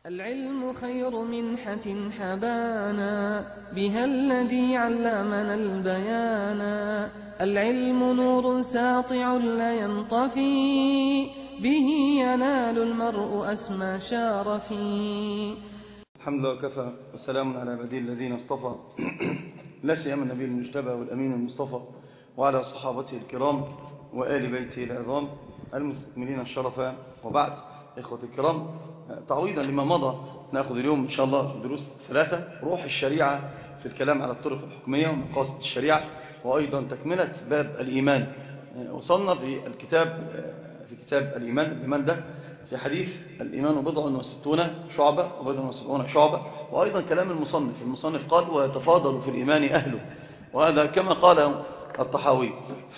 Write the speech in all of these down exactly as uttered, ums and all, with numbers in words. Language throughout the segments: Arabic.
العلم خير منحة حبانا بها الذي علمنا البيانا. العلم نور ساطع لا ينطفي به ينال المرء أسمى شارفي. الحمد لله وكفى وسلام على عباده الذين اصطفى لا سيما النبي المجتبى والأمين المصطفى وعلى صحابته الكرام وآل بيته العظام المستكملين الشرف. وبعد إخوة الكرام، تعويضا لما مضى نأخذ اليوم إن شاء الله دروس ثلاثة: روح الشريعة في الكلام على الطرق الحكمية ومقاصد الشريعة، وأيضا تكملة باب الإيمان. وصلنا في الكتاب في كتاب الإيمان بمندة في حديث الإيمان بضع وستون شعبة وبضع وسبعون شعبة، وأيضا كلام المصنف المصنف قال ويتفاضل في الإيمان أهله، وهذا كما قال الطحاوي.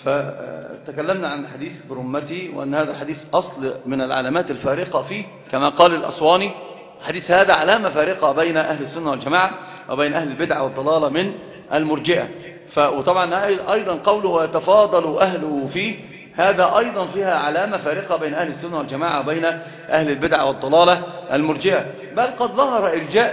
فتكلمنا عن حديث برمته وأن هذا الحديث أصل من العلامات الفارقة فيه، كما قال الأسواني الحديث هذا علامة فارقة بين أهل السنة والجماعة وبين أهل البدع والضلالة من المرجئة. وطبعا أيضا قوله ويتفاضل أهله فيه، هذا أيضا فيها علامة فارقة بين أهل السنة والجماعة وبين أهل البدع والضلالة المرجئة. بل قد ظهر إرجاء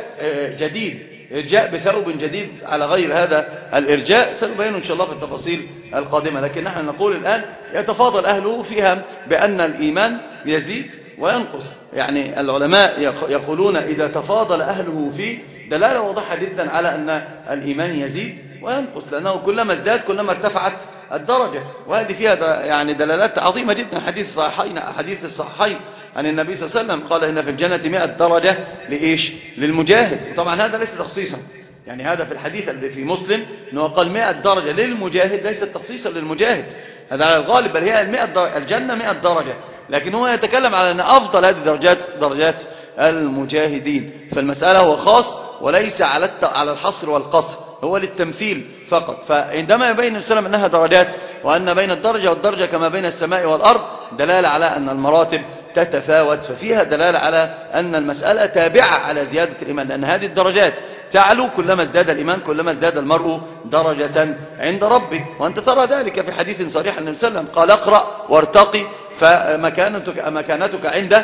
جديد، إرجاء بسبب جديد على غير هذا الإرجاء، سنبينه إن شاء الله في التفاصيل القادمة. لكن نحن نقول الآن يتفاضل أهله فيها بأن الإيمان يزيد وينقص. يعني العلماء يقولون إذا تفاضل أهله فيه دلالة واضحة جدا على أن الإيمان يزيد وينقص، لأنه كلما ازداد كلما ارتفعت الدرجة، وهذه فيها يعني دلالات عظيمة جدا. حديث صحيحين حديث الصحيحين عن النبي صلى الله عليه وسلم قال إن في الجنة مئة درجة لإيش؟ للمجاهد. وطبعا هذا ليس تخصيصا، يعني هذا في الحديث الذي في مسلم أنه قال مئة درجة للمجاهد ليس تخصيصا للمجاهد، هذا على الغالب، بل هي المئة درجة الجنة مئة درجة، لكن هو يتكلم على أن أفضل هذه الدرجات درجات المجاهدين. فالمسألة هو خاص وليس على على الحصر والقصر، هو للتمثيل فقط. فعندما يبين النبي صلى الله عليه وسلم أنها درجات، وأن بين الدرجة والدرجة كما بين السماء والأرض، دلالة على أن المراتب تتفاوت، ففيها دلالة على أن المسألة تابعة على زيادة الإيمان، لأن هذه الدرجات تعلو كلما ازداد الإيمان، كلما ازداد المرء درجة عند ربه. وأنت ترى ذلك في حديث صريح النبي صلى الله عليه وسلم قال اقرأ وارتقي فمكانتك مكانتك عند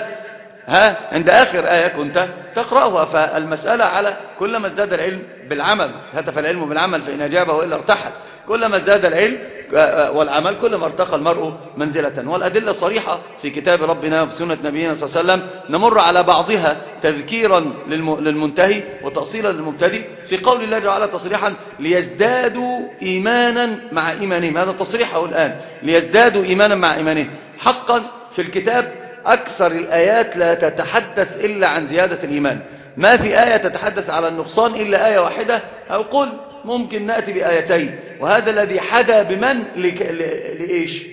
ها عند آخر آية كنت تقرأها. فالمسألة على كلما ازداد العلم بالعمل، هتف العلم بالعمل فإن أجابه إلا ارتحل، كلما ازداد العلم والعمل كلما ارتقى المرء منزلة. والأدلة صريحة في كتاب ربنا وفي سنة نبينا صلى الله عليه وسلم، نمر على بعضها تذكيرا للمنتهي وتأصيلا للمبتدئ. في قول الله تعالى تصريحا ليزدادوا إيمانا مع إيمانهم، هذا تصريحه الآن ليزدادوا إيمانا مع إيمانهم. حقا في الكتاب أكثر الآيات لا تتحدث إلا عن زيادة الإيمان، ما في آية تتحدث على النقصان إلا آية واحدة، أو قل ممكن نأتي بآيتين. وهذا الذي حدا بمن لك... لإيش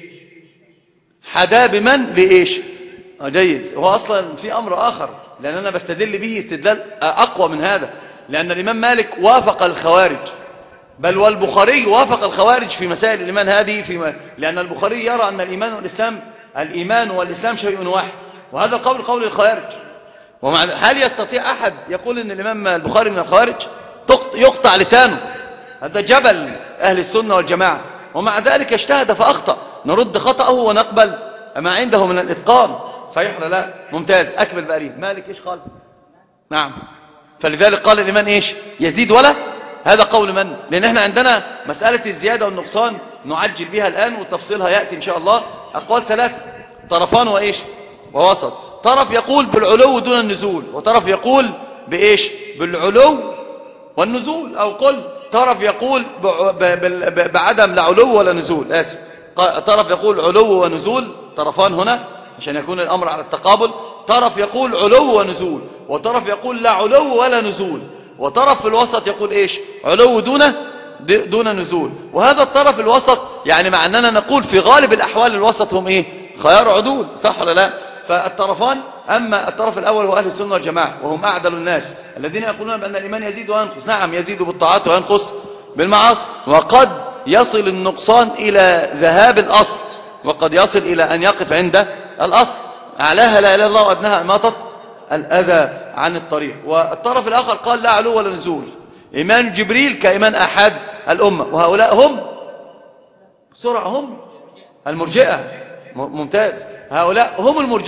حدا بمن لإيش جيد. هو أصلا في أمر آخر، لأن أنا بستدل به استدلال أقوى من هذا، لأن الإمام مالك وافق الخوارج، بل والبخاري وافق الخوارج في مسائل الإيمان هذه، في لأن البخاري يرى أن الإيمان والإسلام الإيمان والإسلام شيء واحد، وهذا القول قول الخوارج. ومع هل يستطيع أحد يقول أن الإمام البخاري من الخوارج؟ يقطع لسانه، هذا جبل أهل السنة والجماعة، ومع ذلك اجتهد فأخطأ، نرد خطأه ونقبل ما عنده من الإتقان. صحيح ولا لا؟ ممتاز. أكمل بقى. مالك إيش قال؟ نعم. فلذلك قال الإيمان إيش؟ يزيد ولا؟ هذا قول من؟ لأن احنا عندنا مسألة الزيادة والنقصان نعجل بها الآن، وتفصيلها يأتي إن شاء الله. أقوال ثلاثة: طرفان وإيش؟ ووسط. طرف يقول بالعلو دون النزول، وطرف يقول بإيش؟ بالعلو والنزول، أو قل طرف يقول بعدم لا علو ولا نزول، آسف، طرف يقول علو ونزول، طرفان هنا عشان يكون الأمر على التقابل. طرف يقول علو ونزول، وطرف يقول لا علو ولا نزول، وطرف في الوسط يقول إيش؟ علو دون دون نزول. وهذا الطرف الوسط يعني مع أننا نقول في غالب الأحوال الوسط هم إيه؟ خيار عدول، صح ولا لا؟ فالطرفان، أما الطرف الأول هو أهل السنة والجماعة، وهم أعدل الناس الذين يقولون بأن الإيمان يزيد وينقص. نعم، يزيد بالطاعات وينقص بالمعاصي، وقد يصل النقصان إلى ذهاب الأصل، وقد يصل إلى أن يقف عند الأصل، أعلاها لا إله إلا الله وأدناها إماطة الأذى عن الطريق. والطرف الآخر قال لا علو ولا نزول، إيمان جبريل كإيمان أحد الأمة، وهؤلاء هم بسرعة هم المرجئة. ممتاز، هؤلاء هم المرجئة.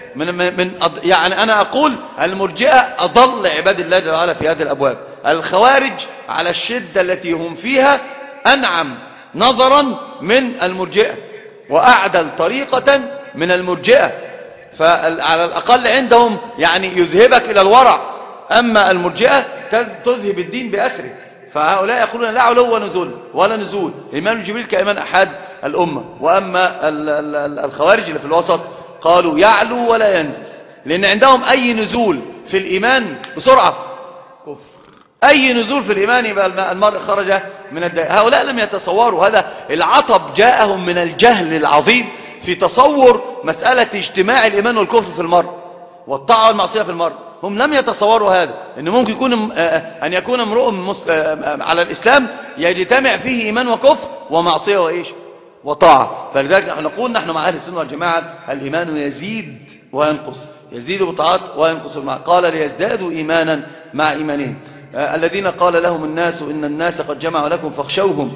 من من يعني أنا أقول المرجئة أضل عباد الله جل وعلا في هذه الأبواب. الخوارج على الشدة التي هم فيها أنعم نظرا من المرجئة وأعدل طريقة من المرجئة، فعلى الأقل عندهم يعني يذهبك إلى الورع، أما المرجئة تذهب الدين بأسره. فهؤلاء يقولون لا علو ونزول ولا نزول، إيمان جبريل كإيمان أحد الأمة. وأما الخوارج اللي في الوسط قالوا يعلو ولا ينزل، لأن عندهم أي نزول في الإيمان بسرعة كفر، أي نزول في الإيمان يبقى المرء خرج من الدائرة. هؤلاء لم يتصوروا هذا، العطب جاءهم من الجهل العظيم في تصور مسألة اجتماع الإيمان والكفر في المرء والطاعة والمعصية في المرء. هم لم يتصوروا هذا، إن ممكن يكون أن يكون امرؤ على الإسلام يجتمع فيه إيمان وكفر ومعصية وإيش وطاعة. فلذلك نحن نقول نحن مع أهل السنة والجماعة الإيمان يزيد وينقص، يزيد بالطاعات وينقص بالمعصية. قال ليزدادوا إيمانا مع إيمانهم. الذين قال لهم الناس إن الناس قد جمعوا لكم فاخشوهم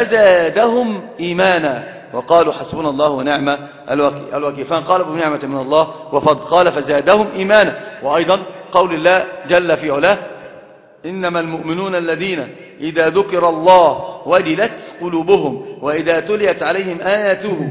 فزادهم إيمانا وقالوا حسبنا الله ونعم الوكيل. فانقلبوا بنعمة من الله وفضل. قال فزادهم إيمانا. وأيضا قول الله جل في علاه إنما المؤمنون الذين إذا ذكر الله وجلت قلوبهم وإذا تليت عليهم آياته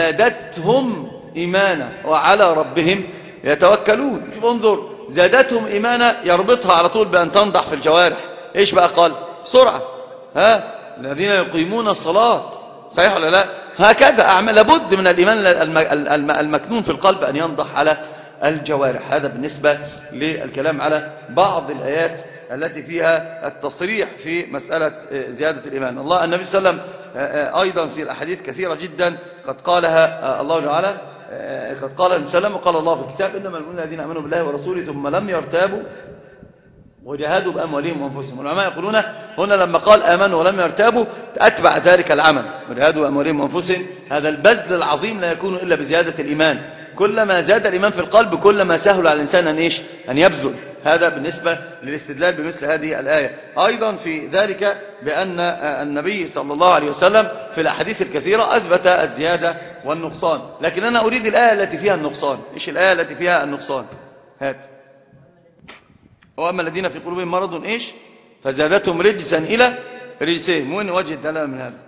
زادتهم إيمانا وعلى ربهم يتوكلون. شوف انظر، زادتهم إيمانا يربطها على طول بأن تنضح في الجوارح. إيش بقى قال بسرعة؟ ها الذين يقيمون الصلاة، صحيح ولا لا؟ هكذا أعمال. لابد من الإيمان المكنون في القلب أن ينضح على الجوارح. هذا بالنسبة للكلام على بعض الآيات التي فيها التصريح في مسألة زيادة الإيمان. الله النبي صلى الله عليه وسلم أيضا في الأحاديث كثيرة جدا قد قالها الله تعالى، قد قال النبي صلى الله عليه وسلم وقال الله في الكتاب إنما المؤمنون الذين آمنوا بالله ورسوله ثم لم يرتابوا وجاهدوا بأموالهم وأنفسهم. العلماء يقولون هنا لما قال آمنوا ولم يرتابوا أتبع ذلك العمل، وجاهدوا بأموالهم وأنفسهم. هذا البذل العظيم لا يكون إلا بزيادة الإيمان. كلما زاد الإيمان في القلب كلما سهل على الإنسان أن إيش أن يبذل. هذا بالنسبة للاستدلال بمثل هذه الآية. أيضا في ذلك بأن النبي صلى الله عليه وسلم في الأحاديث الكثيرة أثبت الزيادة والنقصان. لكن أنا أريد الآية التي فيها النقصان. إيش الآية التي فيها النقصان؟ هات. وأما الذين في قلوبهم مرض إيش فزادتهم رجسا إلى رجسهم. وين وجه الدلالة من هذا؟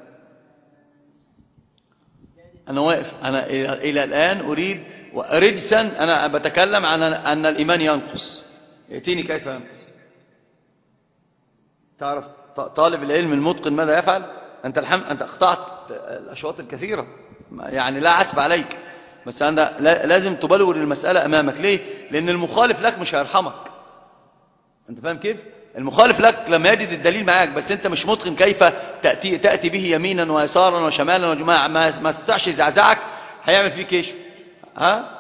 أنا واقف أنا إلى الآن أريد رجسا. أنا بتكلم عن أن الإيمان ينقص. يأتيني كيف ينقص؟ تعرف طالب العلم المتقن ماذا يفعل؟ أنت الحمد أنت أخطأت الأشواط الكثيرة، يعني لا عتب عليك، بس أنت لازم تبلور المسألة أمامك. ليه؟ لأن المخالف لك مش هيرحمك. أنت فاهم كيف؟ المخالف لك لما يجد الدليل معاك بس أنت مش متقن كيف تأتي, تأتي به يمينا ويسارا وشمالا وجماعة ما, ما استطعش يزعزعك، هيعمل فيك إيش؟ ها؟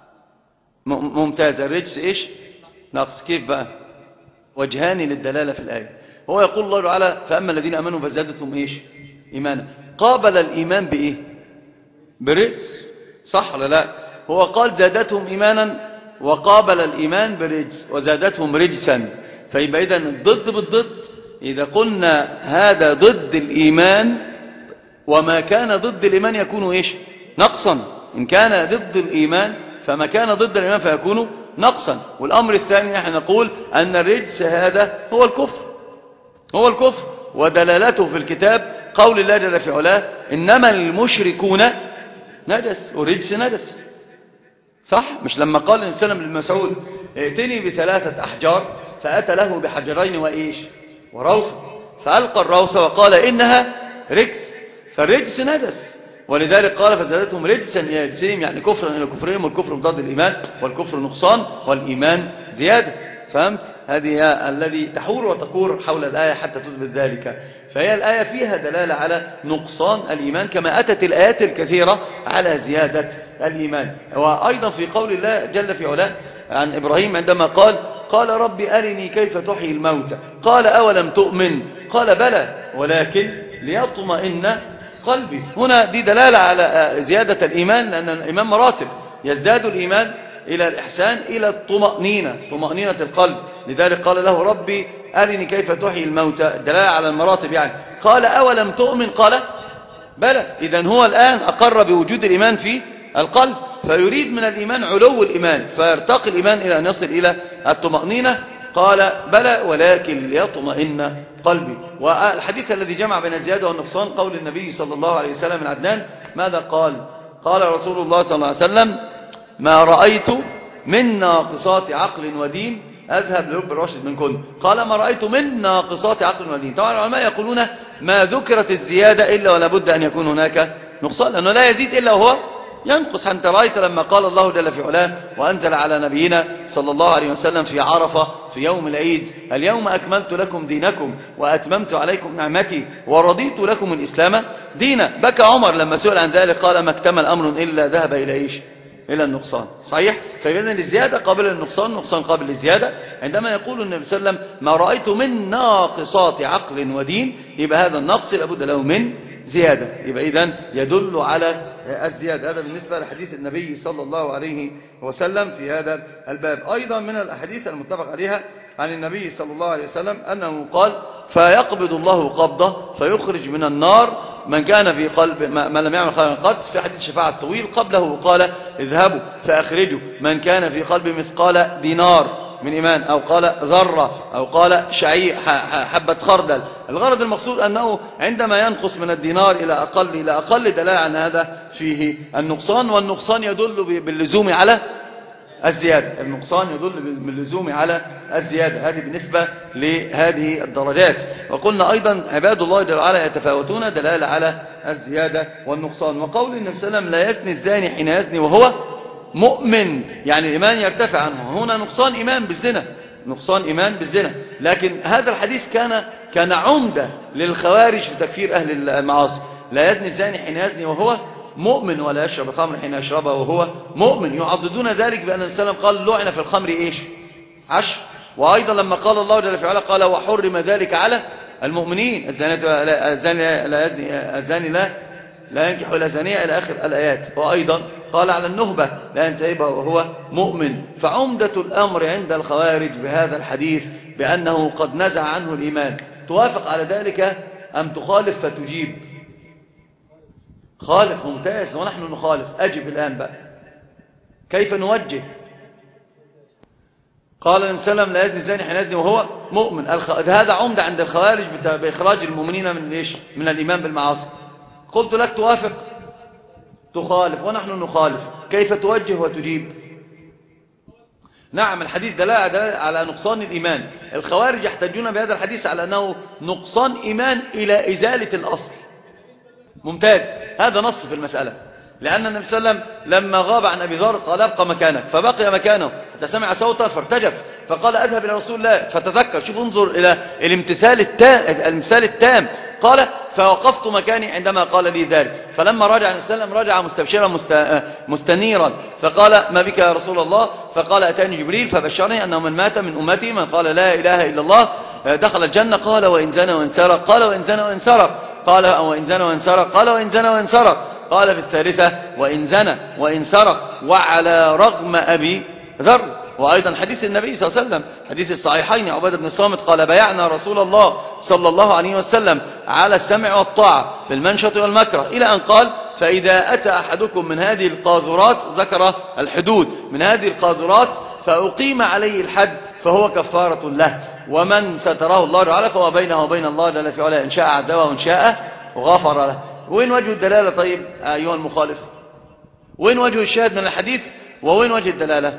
ممتاز. الرجس إيش؟ نقص. كيف بقى؟ وجهان للدلالة في الآية. هو يقول الله تعالى فأما الذين أمنوا فزادتهم إيش؟ إيمانا. قابل الإيمان بإيه؟ برجس، صح ولا لا؟ هو قال زادتهم إيمانا وقابل الإيمان برجس وزادتهم رجسا. فيبقى إذن الضد بالضد. إذا قلنا هذا ضد الإيمان وما كان ضد الإيمان يكون إيش؟ نقصا. إن كان ضد الإيمان فما كان ضد الإيمان فيكون نقصا. والأمر الثاني نحن نقول أن الرجس هذا هو الكفر، هو الكفر. ودلالته في الكتاب قول الله جل في علاه إنما المشركون نجس ورجس نجس، صح؟ مش لما قال النبي صلى الله عليه وسلم للمسعود ائتني بثلاثة أحجار فأتى له بحجرين وإيش وروث فألقى الروث وقال إنها رجس، فالرجس نجس. ولذلك قال فزادتهم رجسا إلى رجسهم، يعني كفرا إلى كفرهم، والكفر مضاد الإيمان، والكفر نقصان والإيمان زيادة. فهمت؟ هذه الذي تحور وتكور حول الآية حتى تثبت ذلك. فهي الآية فيها دلالة على نقصان الإيمان كما أتت الآيات الكثيرة على زيادة الإيمان. وأيضا في قول الله جل في علاه عن إبراهيم عندما قال قال رب أرني كيف تحيي الموتى قال أولم تؤمن قال بلى ولكن ليطمئن قلبي. هنا دي دلالة على زيادة الإيمان، لأن الإيمان مراتب، يزداد الإيمان إلى الإحسان إلى الطمأنينة، طمأنينة القلب. لذلك قال له ربي أرني كيف تحيي الموتى، الدلالة على المراتب. يعني قال أولم تؤمن قال بلى. إذن هو الآن أقر بوجود الإيمان في القلب، فيريد من الإيمان علو الإيمان، فيرتقي الإيمان إلى أن يصل إلى الطمأنينة. قال بلى ولكن ليطمئن قلبي. والحديث الذي جمع بين الزيادة والنقصان قول النبي صلى الله عليه وسلم من عدنان، ماذا قال؟ قال رسول الله صلى الله عليه وسلم: ما رأيت من ناقصات عقل ودين أذهب لرب الراشد منكن. قال: ما رأيت من ناقصات عقل ودين. طبعا العلماء يقولون ما ذكرت الزيادة إلا ولا بد أن يكون هناك نقصان، لأنه لا يزيد إلا وهو ينقص. أنت رأيت لما قال الله جل في علاه وأنزل على نبينا صلى الله عليه وسلم في عرفة في يوم العيد: اليوم أكملت لكم دينكم وأتممت عليكم نعمتي ورضيت لكم الإسلام دينا. بكى عمر لما سئل عن ذلك، قال: ما اكتمل أمر إلا ذهب إلى إيش؟ إلى النقصان. صحيح؟ فإذن الزيادة قابل للنقصان، النقصان قابل للزيادة. عندما يقول النبي صلى الله عليه وسلم: ما رأيت من ناقصات عقل ودين، يبقى هذا النقص لابد له من زيادة، يبقى إذن يدل على الزيادة. هذا بالنسبة لحديث النبي صلى الله عليه وسلم في هذا الباب. أيضا من الأحاديث المتفق عليها عن النبي صلى الله عليه وسلم أنه قال: فيقبض الله قبضة فيخرج من النار من كان في قلب ما لم يعمل خيرا قط. في حديث الشفاعة الطويل قبله قال: اذهبوا فأخرجوا من كان في قلب مثقال دينار من إيمان، أو قال ذرة، أو قال شعير حبة خردل. الغرض المقصود أنه عندما ينقص من الدينار إلى أقل إلى أقل دلالة عن هذا فيه النقصان، والنقصان يدل باللزوم على الزيادة. النقصان يدل باللزوم على الزيادة. هذه بالنسبة لهذه الدرجات. وقلنا أيضا عباد الله جل وعلا يتفاوتون دلالة على الزيادة والنقصان. وقول النبي صلى الله عليه وسلم: لا يزني الزاني حين يزني وهو مؤمن، يعني الإيمان يرتفع عنه. هنا نقصان إيمان بالزنا، نقصان إيمان بالزنا. لكن هذا الحديث كان كان عمدة للخوارج في تكفير أهل المعاصي. لا يزني الزاني حين يزني وهو مؤمن، ولا يشرب الخمر حين يشربها وهو مؤمن. يعضدون ذلك بأن النبي صلى الله عليه وسلم قال: لعن في الخمر إيش؟ عشر. وأيضا لما قال الله جل في علاه قال: وحرم ذلك على المؤمنين. الزاني لا يزني، الزاني لا لا ينكح إلا زانية إلى آخر الآيات. وأيضا قال على النهبة: لا ينتهبها وهو مؤمن. فعمدة الأمر عند الخوارج بهذا الحديث بأنه قد نزع عنه الإيمان. توافق على ذلك أم تخالف فتجيب؟ خالف. ممتاز. ونحن نخالف. أجب الآن بقى كيف نوجه. قال النبي صلى الله عليه وسلم: لا يزني الزاني حين يزني وهو مؤمن. هذا عمدة عند الخوارج بإخراج المؤمنين من إيش؟ من الإيمان بالمعاصي. قلت لك توافق تخالف، ونحن نخالف. كيف توجه وتجيب؟ نعم، الحديث دلالة على نقصان الإيمان. الخوارج يحتجون بهذا الحديث على أنه نقصان إيمان إلى إزالة الأصل. ممتاز. هذا نص في المسألة، لأن النبي صلى الله عليه وسلم لما غاب عن أبي ذر قال: ابقى مكانك، فبقي مكانه حتى سمع صوتا فارتجف، فقال: أذهب إلى رسول الله. فتذكر، شوف انظر إلى الامتثال التام، المثال التام. قال: فوقفت مكاني عندما قال لي ذلك. فلما رجع النبي صلى الله عليه وسلم رجع مستبشرا مستنيرا، فقال: ما بك يا رسول الله؟ فقال: أتاني جبريل فبشرني أنه من مات من أمتي من قال لا إله إلا الله دخل الجنة. قال: وإن زنى وإن سرق؟ قال: وإن زنى وإن سرق؟ قال: وإن زنى وإن سرق؟ قال: وإن زنى وإن سرق؟ قال في الثالثة: وإن زنى وإن سرق وعلى رغم أبي ذر. وأيضا حديث النبي صلى الله عليه وسلم حديث الصحيحين، عبادة بن الصامت قال: بايعنا رسول الله صلى الله عليه وسلم على السمع والطاعة في المنشط والمكره، إلى أن قال: فإذا أتى أحدكم من هذه القاذورات، ذكر الحدود، من هذه القاذورات فأقيم عليه الحد فهو كفارة له، ومن ستره الله تعالى فهو بينه وبين الله جل في علاه، إن شاء عذبه وإن شاء غفر له. وين وجه الدلالة طيب أيها المخالف؟ وين وجه الشاهد من الحديث ووين وجه الدلالة؟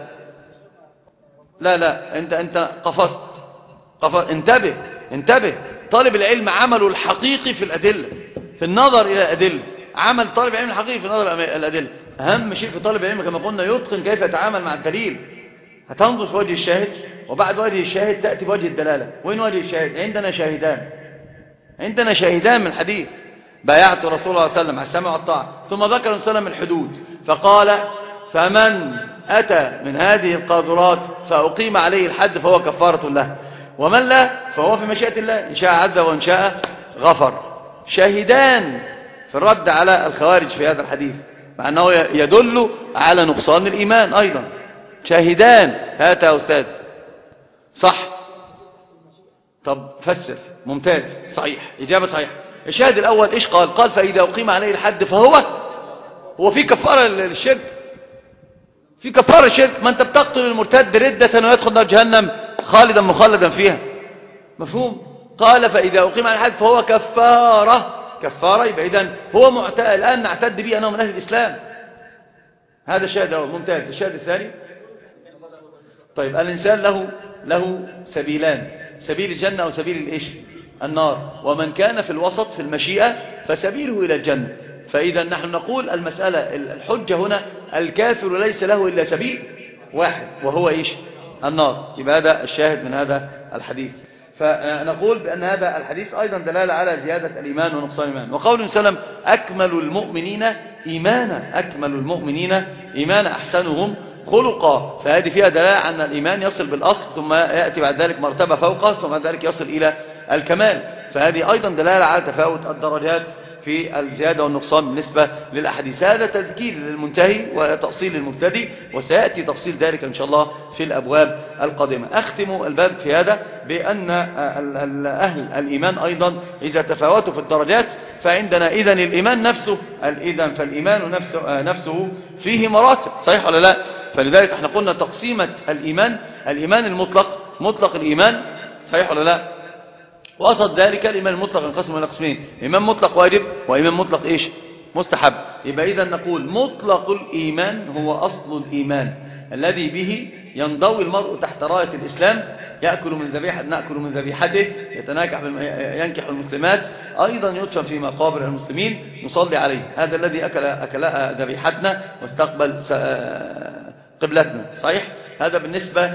لا لا أنت أنت قفزت قفزت. انتبه انتبه. طالب العلم عمله الحقيقي في الأدلة، في النظر إلى الأدلة. عمل طالب العلم الحقيقي في النظر إلى الأدلة. أهم شيء في طالب العلم كما قلنا يتقن كيف يتعامل مع الدليل. هتنظر في وجه الشاهد، وبعد وجه الشاهد تأتي بوجه الدلالة. وين وجه الشاهد؟ عندنا شاهدان، عندنا شاهدان من الحديث: بايعت رسول الله صلى الله عليه وسلم على السمع والطاعة. ثم ذكر النبي صلى الله عليه وسلم الحدود، فقال: فمن أتى من هذه القاذورات فأقيم عليه الحد فهو كفارة له، ومن لا فهو في مشيئة الله، إن شاء عذب وإن شاء غفر. شاهدان في الرد على الخوارج في هذا الحديث، مع أنه يدل على نقصان الإيمان أيضا. شاهدان. هات يا أستاذ. صح. طب فسر. ممتاز. صحيح، إجابة صحيحة. الشاهد الأول إيش قال؟ قال: فإذا أقيم عليه الحد فهو هو في كفارة للشرك؟ في كفارة الشرك؟ ما أنت بتقتل المرتد ردة ويدخل نار جهنم خالدا مخلدا فيها. مفهوم؟ قال فإذا أقيم على الحد فهو كفارة. كفارة يبقى إذن هو معت... الآن نعتد به أنه من أهل الإسلام. هذا الشاهد ممتاز. الشاهد الثاني، طيب الإنسان له له سبيلان، سبيل الجنة وسبيل الإيش؟ النار. ومن كان في الوسط في المشيئة فسبيله إلى الجنة. فإذا نحن نقول المسألة الحجة هنا الكافر ليس له إلا سبيل واحد وهو إيش؟ النار. يبقى هذا الشاهد من هذا الحديث. فنقول بأن هذا الحديث أيضا دلالة على زيادة الإيمان ونقصان الإيمان. وقول سلم أكمل المؤمنين إيمانا، أكمل المؤمنين إيمانا أحسنهم خلقا. فهذه فيها دلالة أن الإيمان يصل بالأصل ثم يأتي بعد ذلك مرتبة فوقه ثم بعد ذلك يصل إلى الكمال. فهذه أيضا دلالة على تفاوت الدرجات في الزيادة والنقصان بالنسبة للأحاديث. هذا تذكير للمنتهي وتأصيل للمبتدئ، وسيأتي تفصيل ذلك إن شاء الله في الأبواب القادمة. أختم الباب في هذا بأن أهل الإيمان أيضا إذا تفاوتوا في الدرجات فعندنا إذن الإيمان نفسه الإذن فالإيمان نفسه, نفسه فيه مراتب، صحيح ولا لا؟ فلذلك احنا قلنا تقسيمة الإيمان، الإيمان المطلق مطلق الإيمان، صحيح ولا لا؟ وأصل ذلك الإيمان المطلق ينقسم إلى قسمين، إيمان مطلق واجب وإيمان مطلق إيش؟ مستحب. يبقى إذا نقول مطلق الإيمان هو أصل الإيمان الذي به ينضوي المرء تحت راية الإسلام، يأكل من ذبيحة نأكل من ذبيحته، يتناكح ينكح المسلمات، أيضا يدفن في مقابر المسلمين، نصلي عليه. هذا الذي أكل أكل ذبيحتنا واستقبل قبلتنا، صحيح؟ هذا بالنسبة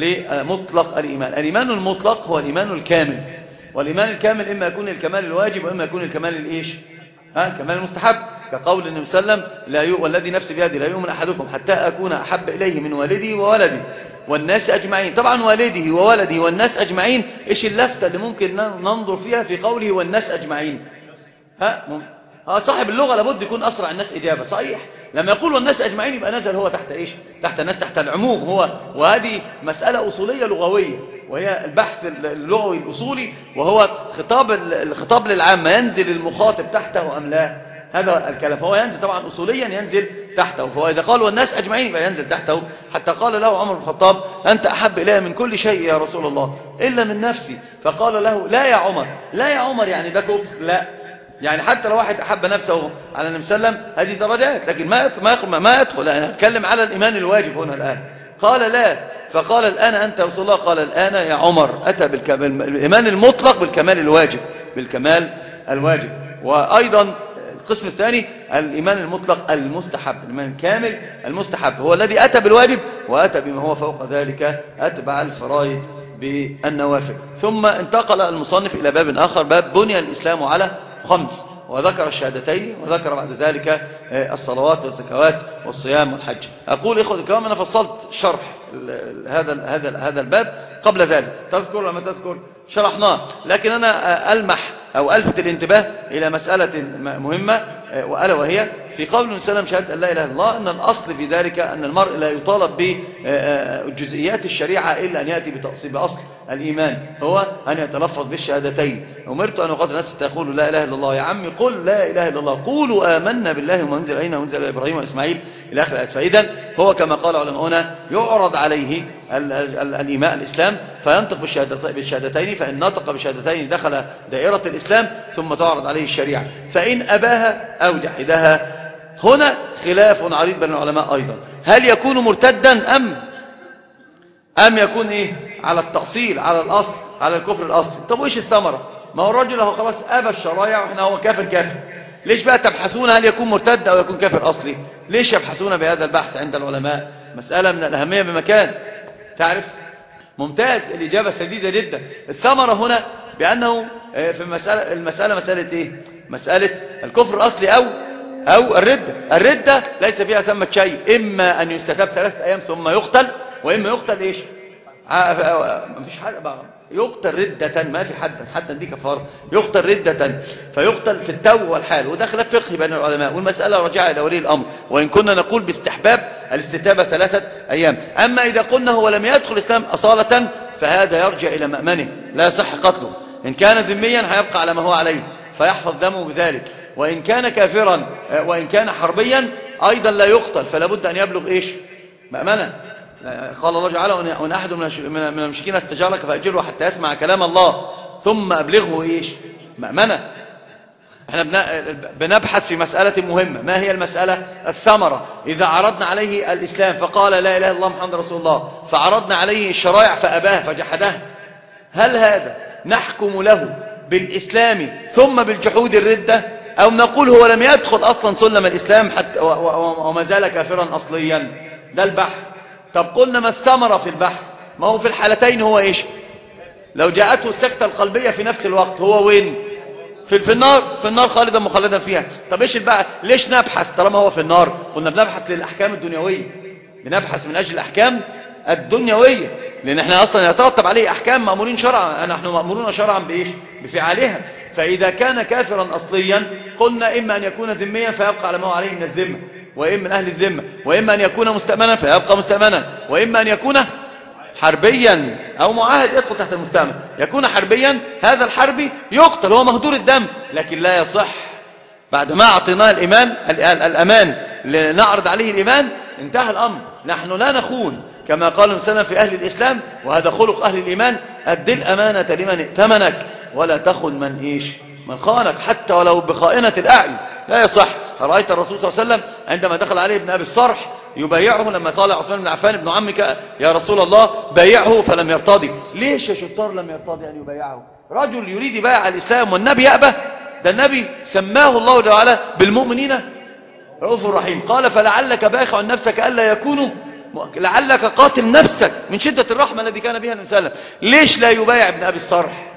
لمطلق الإيمان. الإيمان المطلق هو الإيمان الكامل، والإيمان الكامل إما يكون الكمال الواجب وإما يكون الكمال الإيش؟ ها الكمال المستحب، كقول النبي صلى الله عليه وسلم لا يؤ... والذي نفسي بيدي لا يؤمن أحدكم حتى أكون أحب إليه من والدي وولدي والناس أجمعين. طبعا والده وولده والناس أجمعين، إيش اللفتة اللي ممكن ننظر فيها في قوله والناس أجمعين؟ ها ها صاحب اللغة لابد يكون أسرع الناس إجابة، صحيح. لما يقول والناس أجمعين يبقى نزل هو تحت إيش؟ تحت الناس، تحت العموم هو. وهذه مسألة أصولية لغوية وهي البحث اللغوي الأصولي، وهو خطاب الخطاب للعامة ينزل المخاطب تحته أم لا؟ هذا الكلام. فهو ينزل طبعا أصوليا ينزل تحته. فهو إذا قال والناس أجمعين يبقى ينزل تحته. حتى قال له عمر بن الخطاب أنت أحب إلي من كل شيء يا رسول الله إلا من نفسي. فقال له لا يا عمر. لا يا عمر يعني ده كفر؟ لا، يعني حتى لو واحد أحب نفسه على النبي صلى الله عليه وسلم هذه درجات، لكن ما يدخل ما يدخل, ما يدخل. أنا أتكلم على الإيمان الواجب هنا الآن. قال لا، فقال الآن أنت رسول الله. قال الآن يا عمر. أتى بالإيمان المطلق بالكمال الواجب، بالكمال الواجب. وأيضا القسم الثاني الإيمان المطلق المستحب، الإيمان الكامل المستحب هو الذي أتى بالواجب وأتى بما هو فوق ذلك، أتبع الفرائض بالنوافل. ثم انتقل المصنف إلى باب آخر، باب بني الإسلام على خمس، وذكر الشهادتين وذكر بعد ذلك الصلوات والزكوات والصيام والحج. أقول إخوة الكرام أنا فصلت شرح هذا هذا هذا الباب قبل ذلك، تذكر ولا ما تذكر؟ شرحناه، لكن أنا ألمح أو ألفت الانتباه إلى مسألة مهمة، وألا وهي في قول النبي صلى الله عليه وسلم شهادة أن لا إله إلا الله، أن الأصل في ذلك أن المرء لا يطالب بجزئيات الشريعة إلا أن يأتي بتأصيل أصل الإيمان، هو أن يتلفظ بالشهادتين. أمرت أن أقاتل الناس تقول لا إله إلا الله. يا عمي قل لا إله إلا الله، قولوا آمنا بالله وما أنزل إلينا وأنزل إلى إبراهيم وإسماعيل إلى آخر الآيات. فإذا هو كما قال علماؤنا يعرض عليه الإيمان الإسلام فينطق بالشهادتين، فإن نطق بالشهادتين دخل دائرة الإسلام، ثم تعرض عليه الشريعة. فإن أباها أو جحدها، هنا خلاف عريض بين العلماء أيضا، هل يكون مرتدا أم أم يكون إيه على التأصيل على الأصل على الكفر الأصلي؟ طب وإيش الثمرة؟ ما هو الرجل هو خلاص أبى الشرايع وإحنا هو كافر كافر، ليش بقى تبحثون هل يكون مرتد أو يكون كافر أصلي؟ ليش يبحثون بهذا البحث عند العلماء؟ مسألة من الأهمية بمكان، تعرف؟ ممتاز، الإجابة سديدة جدا. الثمرة هنا بأنه في المسألة المسألة مسألة إيه؟ مسألة الكفر الأصلي أو أو الردة. الردة ليس فيها ثمة شيء، إما أن يستتاب ثلاثة أيام ثم يقتل، وإما يقتل إيش؟ ما فيش حد بقى يقتل ردة، ما في حد حدا دي كفارة، يقتل ردة فيقتل في التو والحال. وده خلاف فقهي بين العلماء، والمسألة راجعة إلى ولي الأمر، وإن كنا نقول باستحباب الاستتابة ثلاثة أيام. أما إذا قلنا هو لم يدخل الإسلام أصالة فهذا يرجع إلى مأمنه، لا يصح قتله. إن كان ذميا هيبقى على ما هو عليه فيحفظ دمه بذلك، وإن كان كافرا وإن كان حربيا أيضا لا يقتل، فلا بد أن يبلغ إيش؟ مأمنة. قال الله تعالى: وإن أحد من المشركين استجارك فأجره حتى يسمع كلام الله ثم أبلغه إيش؟ مأمنة. احنا بنبحث في مسألة مهمة. ما هي المسألة؟ الثمرة. إذا عرضنا عليه الإسلام فقال لا إله إلا الله محمد رسول الله، فعرضنا عليه الشرائع فأباه فجحدها، هل هذا نحكم له بالإسلام ثم بالجحود الردة، أو نقول هو لم يدخل أصلا سلم الإسلام حتى وما زال كافرا أصليا؟ ده البحث. طب قلنا ما الثمرة في البحث؟ ما هو في الحالتين هو إيش؟ لو جاءته السكتة القلبية في نفس الوقت هو وين؟ في في النار، في النار خالدا مخلدا فيها. طب ايش بقى؟ ليش نبحث طالما هو في النار؟ قلنا بنبحث للاحكام الدنيويه، بنبحث من اجل الاحكام الدنيويه، لان احنا اصلا يترتب عليه احكام مامورين شرعا، نحن مامورون شرعا بايش؟ بفعالها. فاذا كان كافرا اصليا قلنا اما ان يكون ذميا فيبقى على ما هو عليه من الذمه، واما من اهل الذمه، واما ان يكون مستأمنا فيبقى مستأمنا، واما ان يكون حربيا أو معاهد يدخل تحت المستأمن. يكون حربيا، هذا الحربي يقتل، هو مهدور الدم، لكن لا يصح بعد ما أعطيناه الإيمان الأمان لنعرض عليه الإيمان انتهى الأمر. نحن لا نخون كما قال المسلم في أهل الإسلام، وهذا خلق أهل الإيمان: أد الأمانة لمن ائتمنك ولا تخن من إيش؟ من خانك، حتى ولو بخائنة الأعين لا يصح. رأيت الرسول صلى الله عليه وسلم عندما دخل عليه ابن أبي الصرح يبايعه، لما قال عثمان بن عفان: ابن عمك يا رسول الله بايعه، فلم يرتضي. ليش يا شطار لم يرتضي أن يبايعه؟ رجل يريد يبايع الإسلام والنبي يأبى؟ ده النبي سماه الله تعالى بالمؤمنين رؤوف رحيم. قال: فلعلك باخع نفسك ألا يكونوا، لعلك قاتل نفسك من شدة الرحمة الذي كان بها النبي صلى الله عليه وسلم. ليش لا يبايع ابن أبي الصرح؟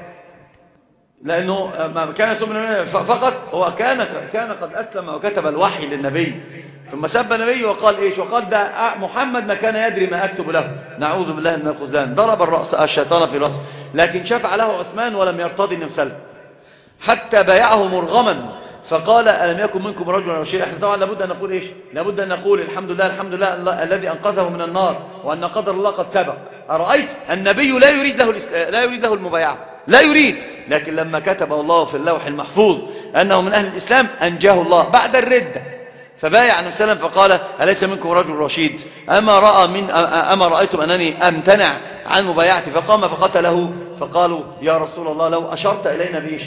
لأنه ما كان يسب فقط، هو كان كان قد أسلم وكتب الوحي للنبي، ثم سب النبي وقال إيش؟ وقال: ده محمد ما كان يدري ما أكتب له، نعوذ بالله من الخذلان. ضرب الرأس الشيطان في رأسه، لكن شفع له عثمان ولم يرتضي النبي صلى الله عليه وسلم حتى بايعه مرغما، فقال: ألم يكن منكم رجل رشيد؟ احنا طبعا لابد أن نقول إيش؟ لابد أن نقول الحمد لله، الحمد لله الله الذي أنقذه من النار، وأن قدر الله قد سبق. أرأيت النبي لا يريد له لا يريد له المبايعة، لا يريد، لكن لما كتب الله في اللوح المحفوظ أنه من أهل الإسلام أنجاه الله بعد الردة، فبايع النبي صلى الله عليه وسلم فقال: أليس منكم رجل رشيد؟ أما رأى من أما رأيتم أنني أمتنع عن مبايعتي؟ فقام فقتله، فقالوا: يا رسول الله لو أشرت إلينا بإيش؟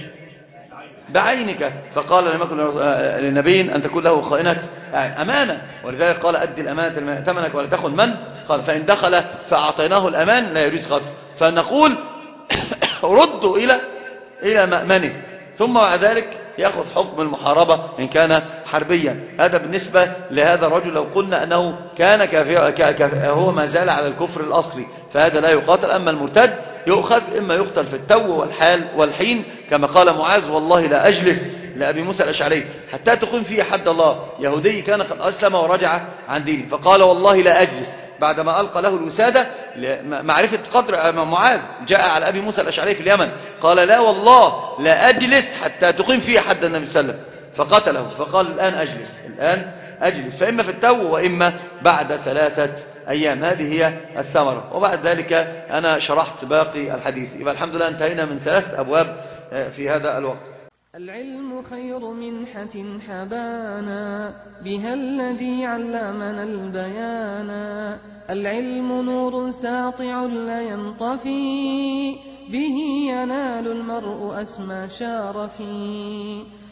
بعينك. فقال: لم يكن للنبي أن تكون له خائنة أمانة، ولذلك قال: أدي الأمانة لمن ائتمنك ولا تخن من. قال: فإن دخل فأعطيناه الأمان لا يجوز قتله. فنقول ردوا إلى إلى مأمنه، ثم بعد ذلك يأخذ حكم المحاربة إن كان حربيا. هذا بالنسبة لهذا الرجل. لو قلنا أنه كان كافر، هو ما زال على الكفر الأصلي، فهذا لا يقاتل. أما المرتد يؤخذ، إما يقتل في التو والحال والحين، كما قال معاذ: والله لا أجلس لأبي موسى الأشعري حتى تقيم فيه حد الله. يهودي كان قد أسلم ورجع عن دينه، فقال: والله لا أجلس، بعدما ألقى له الوسادة معرفة قدر معاذ. جاء على أبي موسى الأشعري في اليمن قال: لا والله لا أجلس حتى تقيم فيه حد النبي صلى الله عليه وسلم، فقتله. فقال: الآن أجلس، الآن أجلس، فإما في التو وإما بعد ثلاثة أيام. هذه هي الثمرة. وبعد ذلك أنا شرحت باقي الحديث. يبقى الحمد لله انتهينا من ثلاث أبواب في هذا الوقت. العلم خير منحة حبانا، بها الذي علمنا البيانا. العلم نور ساطع لا ينطفي، به ينال المرء أسمى شارفي.